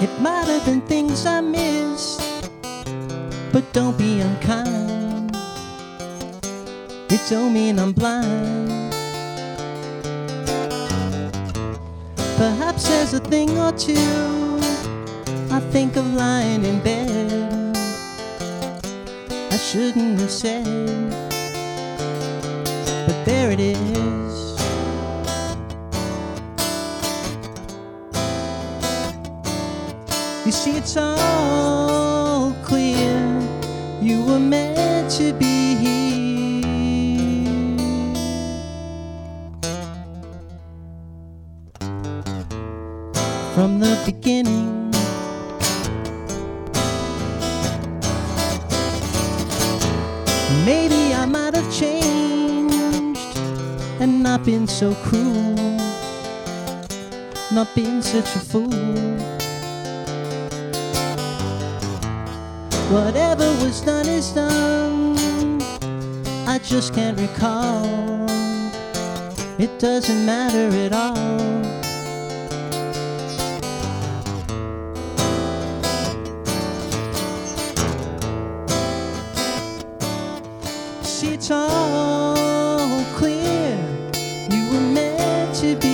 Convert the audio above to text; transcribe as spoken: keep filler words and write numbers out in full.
It might have been things I missed, but don't be unkind. It don't mean I'm blind. Perhaps there's a thing or two I think of lying in bed I shouldn't have said, but there it is. You see, it's all clear. You were meant to be here. From the beginning. Maybe I might have changed and not been so cruel, not been such a fool. Whatever was done is done. I just can't recall. It doesn't matter at all. See, it's all clear. You were meant to be